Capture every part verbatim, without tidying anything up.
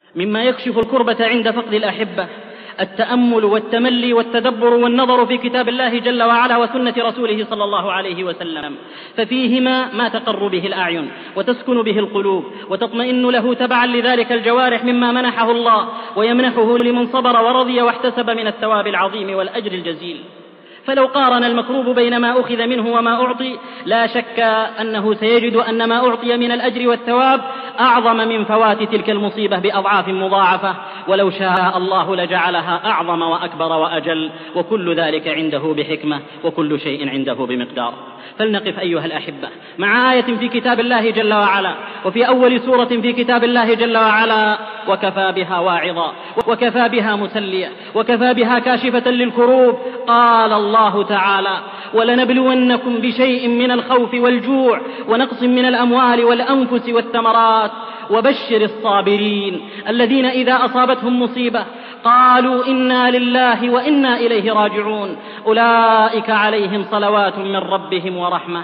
مما يكشف الكربة عند فقد الأحبة التأمل والتملي والتدبر والنظر في كتاب الله جل وعلا وسنة رسوله صلى الله عليه وسلم، ففيهما ما تقر به الأعين وتسكن به القلوب وتطمئن له تبعا لذلك الجوارح مما منحه الله ويمنحه لمن صبر ورضي واحتسب من الثواب العظيم والأجر الجزيل. فلو قارن المكروب بين ما أخذ منه وما أعطي لا شك أنه سيجد أن ما أعطي من الأجر والثواب أعظم من فوات تلك المصيبة بأضعاف مضاعفة، ولو شاء الله لجعلها أعظم وأكبر وأجل، وكل ذلك عنده بحكمة وكل شيء عنده بمقدار. فلنقف أيها الأحبة مع آية في كتاب الله جل وعلا وفي أول سورة في كتاب الله جل وعلا وكفى بها واعظا وكفى بها مسليا وكفى بها كاشفة للكروب. قال الله تعالى: ولنبلونكم بشيء من الخوف والجوع ونقص من الأموال والأنفس والثمرات وبشر الصابرين الذين إذا أصابتهم مصيبة قالوا إنا لله وإنا إليه راجعون أولئك عليهم صلوات من ربهم ورحمة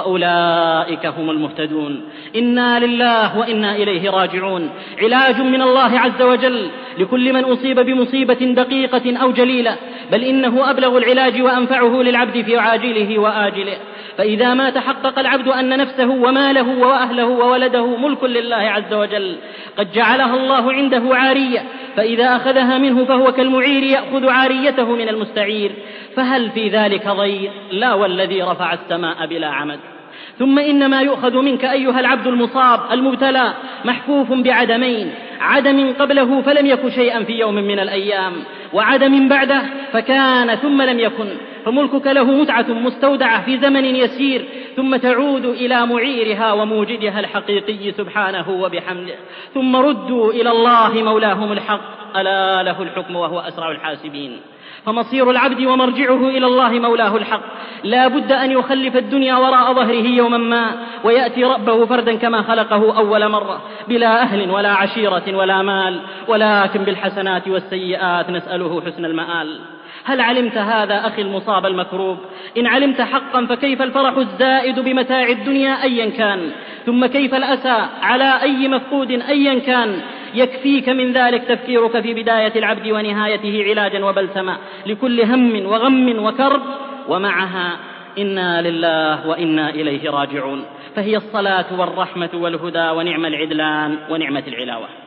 وأولئك هم المهتدون. إنا لله وإنا إليه راجعون علاج من الله عز وجل لكل من أصيب بمصيبة دقيقة أو جليلة، بل إنه أبلغ العلاج وأنفعه للعبد في عاجله وآجله. فإذا ما تحقق العبد أن نفسه وماله وأهله وولده ملك لله عز وجل قد جعلها الله عنده عارية، فإذا أخذها منه فهو كالمعير يأخذ عاريته من المستعير، فهل في ذلك ضير؟ لا والذي رفع السماء بلا عمد. ثم إنما يؤخذ منك أيها العبد المصاب المبتلى محفوف بعدمين: عدم قبله فلم يك شيئا في يوم من الأيام، وعدم بعده فكان ثم لم يكن، فملكك له متعة مستودعة في زمن يسير ثم تعود إلى معيرها وموجدها الحقيقي سبحانه وبحمده، ثم ردوا إلى الله مولاهم الحق ألا له الحكم وهو أسرع الحاسبين. فمصير العبد ومرجعه إلى الله مولاه الحق لا بد أن يخلف الدنيا وراء ظهره يوما ما ويأتي ربه فردا كما خلقه أول مرة بلا أهل ولا عشيرة ولا مال، ولكن بالحسنات والسيئات نسأله حسن المآل. هل علمت هذا أخي المصاب المكروب؟ إن علمت حقا فكيف الفرح الزائد بمتاع الدنيا أيا كان، ثم كيف الأسى على أي مفقود أيا كان. يكفيك من ذلك تفكيرك في بداية العبد ونهايته علاجا وبلسما لكل هم وغم وكرب، ومعها إنا لله وإنا إليه راجعون، فهي الصلاة والرحمة والهدى ونعم العدلان ونعمة العلاوة.